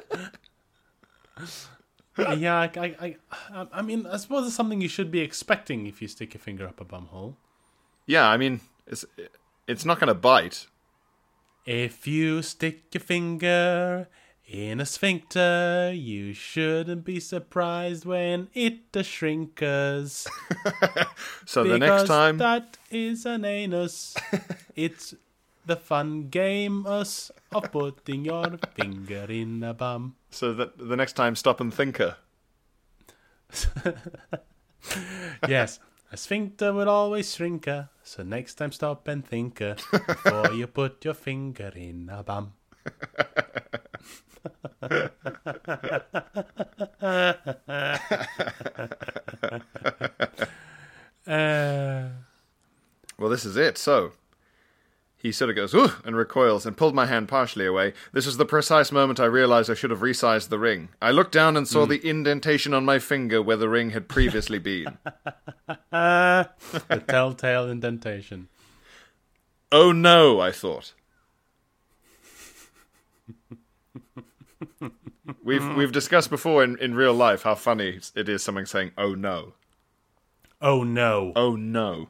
yeah, I, I, I, I mean, I suppose it's something you should be expecting if you stick your finger up a bumhole. Yeah, I mean, it's it's not going to bite. If you stick your finger In a sphincter, you shouldn't be surprised when it shrinkers. So the next Because time, that is an anus. It's the fun game us of putting your finger in a bum. so that the next time, stop and thinker. Yes, a sphincter will always shrinker. So next time, stop and thinker before you put your finger in a bum. uh, Well, this is it. So he sort of goes, ooh, and recoils and pulled my hand partially away. This was the precise moment I realized I should have resized the ring. I looked down and saw Mm. the indentation on my finger where the ring had previously been. the telltale indentation. Oh no, I thought. We've we've discussed before in, in real life how funny it is someone saying, oh no. Oh no. Oh no.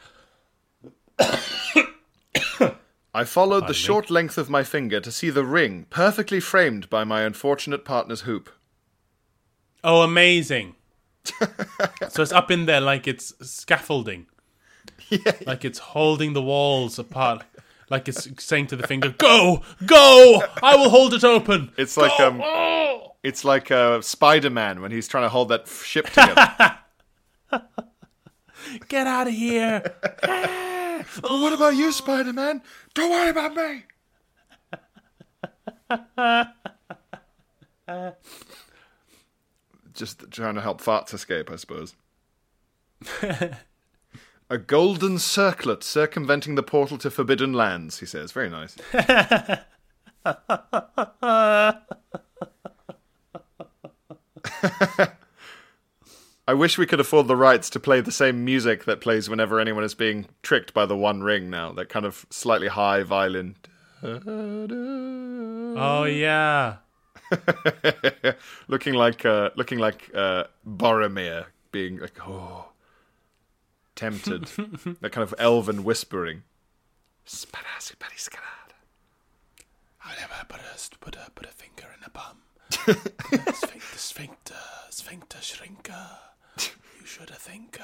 I followed the Pardon me? short length of my finger to see the ring, perfectly framed by my unfortunate partner's hoop. Oh, amazing. So it's up in there like it's scaffolding. Yeah. Like it's holding the walls apart. Like it's saying to the finger, go, go, I will hold it open. It's like Go! um, Oh! it's like uh, Spider-Man when he's trying to hold that f- ship together. Get out of here. Oh, what about you, Spider-Man? Don't worry about me. Just trying to help farts escape, I suppose. A golden circlet circumventing the portal to forbidden lands, he says. Very nice. I wish we could afford the rights to play the same music that plays whenever anyone is being tricked by the One Ring now. That kind of slightly high violin. Oh, yeah. looking like uh, looking like uh, Boromir being like, oh, tempted. That kind of elven whispering. I never put a, put a, put a finger in a bum. Sphincter, sphincter, sphincter, shrinker. You should have think.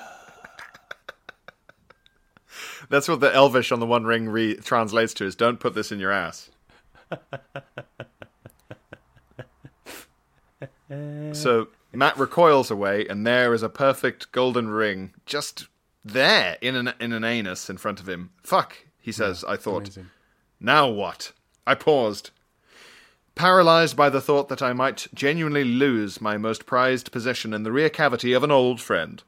That's what the Elvish on the One Ring re- translates to, is don't put this in your ass. So Matt recoils away, and there is a perfect golden ring just there in an in an anus in front of him. Fuck, he says, I thought. Amazing. Now what? I paused, paralyzed by the thought that I might genuinely lose my most prized possession in the rear cavity of an old friend.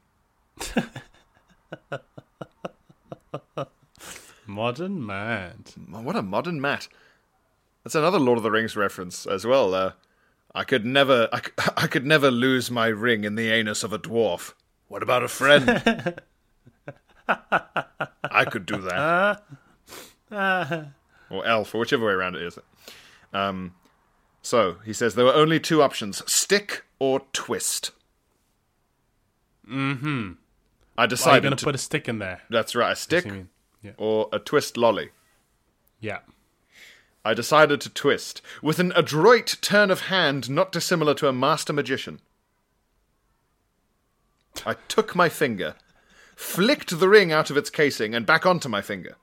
Modern Matt. What a modern Matt. That's another Lord of the Rings reference as well. Uh, I could never, I, c- I could never lose my ring in the anus of a dwarf. What about a friend? I could do that. Or elf, or whichever way around it is. Um, so, he says there were only two options, stick or twist. Mm-hmm. I Are you decided going to to... put a stick in there? That's right, a stick you mean. Yeah. or a twist lolly. Yeah. I decided to twist, with an adroit turn of hand not dissimilar to a master magician. I took my finger, flicked the ring out of its casing, and back onto my finger.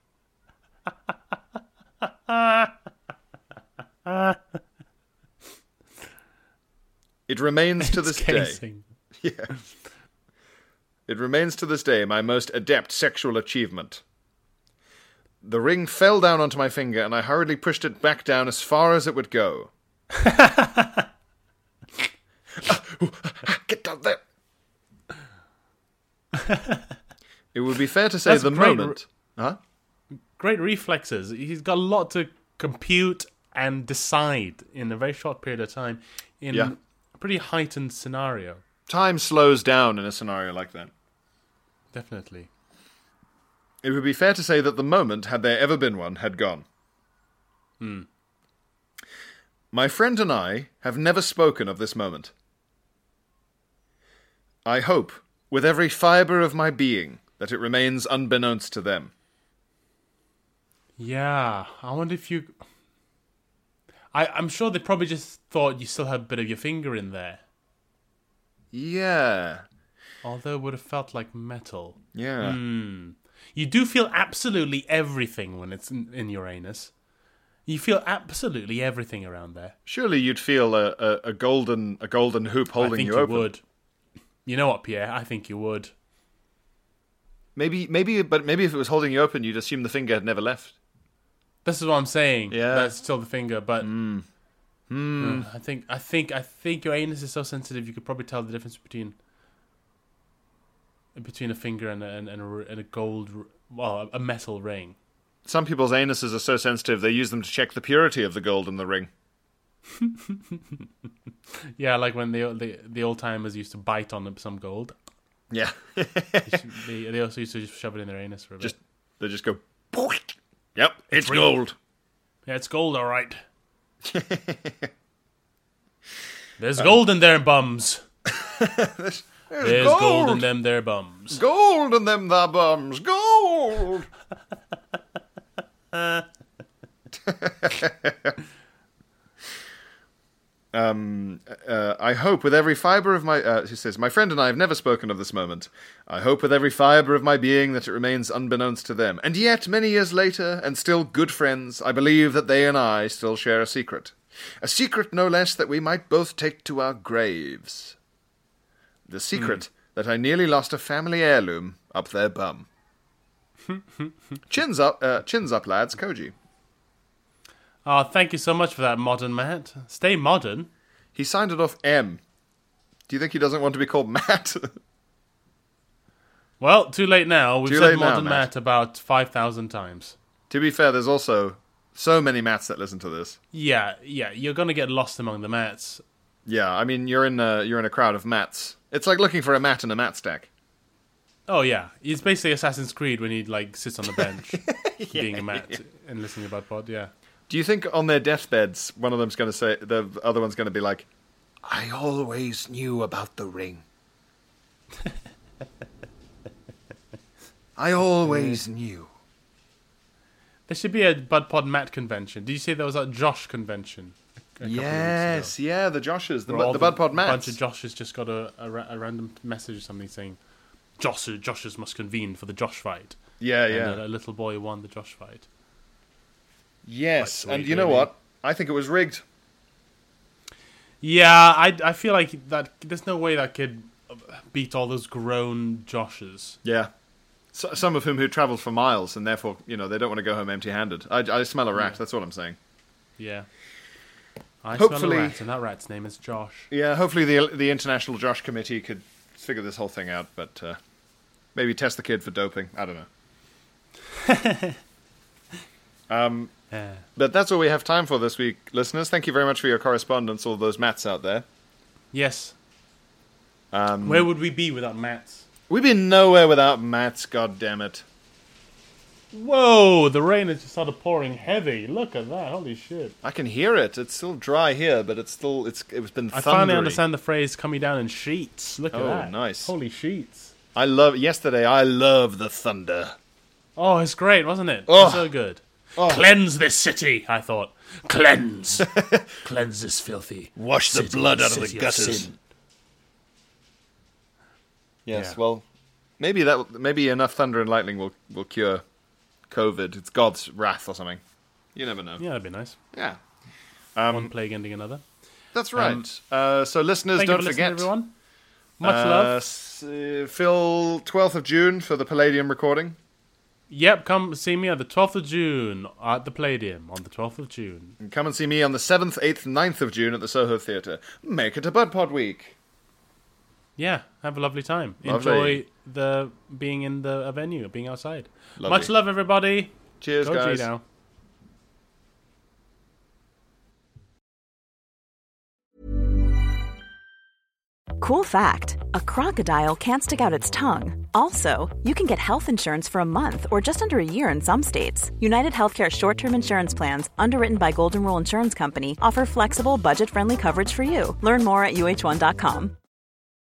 It remains to this day. Casing. Yeah. It remains to this day my most adept sexual achievement. The ring fell down onto my finger, and I hurriedly pushed it back down as far as it would go. Ah, ooh, ah, get down there! It would be fair to say That's the great moment... Huh? Great reflexes. He's got a lot to compute and decide in a very short period of time in Yeah. a pretty heightened scenario. Time slows down in a scenario like that. Definitely. It would be fair to say that the moment, had there ever been one, had gone. Hmm. My friend and I have never spoken of this moment. I hope, with every fibre of my being, that it remains unbeknownst to them. Yeah, I wonder if you... I, I'm sure they probably just thought you still had a bit of your finger in there. Yeah. Although it would have felt like metal. Yeah. Mm. You do feel absolutely everything when it's in, in your anus. You feel absolutely everything around there. Surely you'd feel a, a, a golden a golden hoop holding I think you, you open. would. You know what, Pierre? I think you would. Maybe, maybe, but maybe if it was holding you open, you'd assume the finger had never left. This is what I'm saying. Yeah. That's still the finger, but Mm. Mm. uh, I think I think I think your anus is so sensitive you could probably tell the difference between between a finger and a, and, and, a, and a gold, well, a metal ring. Some people's anuses are so sensitive they use them to check the purity of the gold in the ring. Yeah, like when the the, the old timers used to bite on some gold. Yeah. they, they also used to just shove it in their anus for a just bit. they just go. Yep, it's real. gold. Yeah, it's gold, all right. There's gold in their bums. There's, there's, There's gold. gold in them their bums. Gold in them the bums. Gold. Um, uh, I hope with every fibre of my... Uh, he says, my friend and I have never spoken of this moment. I hope with every fibre of my being that it remains unbeknownst to them. And yet, many years later, and still good friends, I believe that they and I still share a secret. A secret, no less, that we might both take to our graves. The secret mm. that I nearly lost a family heirloom up their bum. Chins up, uh, chins up, lads. Koji. Oh, thank you so much for that, Modern Matt. Stay modern. He signed it off M. Do you think he doesn't want to be called Matt? Well, too late now. We've Too said late now, Modern Matt. Matt about five thousand times. To be fair, there's also so many Matts that listen to this. Yeah, yeah, you're going to get lost among the Matts. Yeah, I mean, you're in a, you're in a crowd of Matts. It's like looking for a Matt in a Matt stack. Oh, yeah. It's basically Assassin's Creed when he, like, sits on the bench yeah. being a Matt and listening about pod, yeah. Do you think on their deathbeds, one of them's going to say, the other one's going to be like, I always knew about the ring. I always knew. There should be a Bud Pod Matt convention. Did you say there was a Josh convention? A Yes, yeah, the Joshes, the, Where the Bud Pod Matts. A bunch of Joshes just got a, a, ra- a random message or something saying, Josh, Joshes must convene for the Josh fight. Yeah, and yeah. A, a little boy won the Josh fight. Yes, Quite and sweet, you know really. what? I think it was rigged. Yeah, I, I feel like that. There's no way that kid beat all those grown Joshes. Yeah. So, some of whom who travelled for miles, and therefore, you know, they don't want to go home empty-handed. I, I smell a rat, Yeah. that's what I'm saying. Yeah. I Hopefully- smell a rat, and that rat's name is Josh. Yeah, hopefully the the International Josh Committee could figure this whole thing out, but uh, maybe test the kid for doping. I don't know. um, Yeah. but that's all we have time for this week, listeners. Thank you very much for your correspondence, all those Matts out there. Yes. Um, Where would we be without Matts? We've been nowhere without Matts, goddammit. Whoa, the rain has just started pouring heavy. Look at that. Holy shit. I can hear it. It's still dry here, but it's still it's it's been I thundery. finally understand the phrase coming down in sheets. Look at Oh, that. nice. Holy sheets. I love yesterday. I love the thunder. Oh, it's great, wasn't it? Oh. It's so good. Oh. Cleanse this city, I thought. Cleanse. Cleanse this filthy. Wash the city- blood out of the city gutters. sin. Yes, Yeah. well, maybe that maybe enough thunder and lightning will will cure COVID. It's God's wrath or something. You never know. Yeah, that'd be nice. Yeah. One Um, plague ending another. that's right. uh, so listeners, Thank don't you for listening, forget. everyone. Much uh, love. s- uh, Phil, twelfth of June for the Palladium recording. Yep, come see me on the twelfth of June at the Palladium on the twelfth of June. And come and see me on the seventh, eighth, and ninth of June at the Soho Theatre. Make it a Bud Pod week. Yeah, have a lovely time. Lovely. Enjoy the being in the venue, being outside. Lovely. Much love, everybody. Cheers, Go G guys. now. Cool fact, a crocodile can't stick out its tongue. Also, you can get health insurance for a month or just under a year in some states. United Healthcare short-term insurance plans, underwritten by Golden Rule Insurance Company, offer flexible, budget-friendly coverage for you. Learn more at U H one dot com.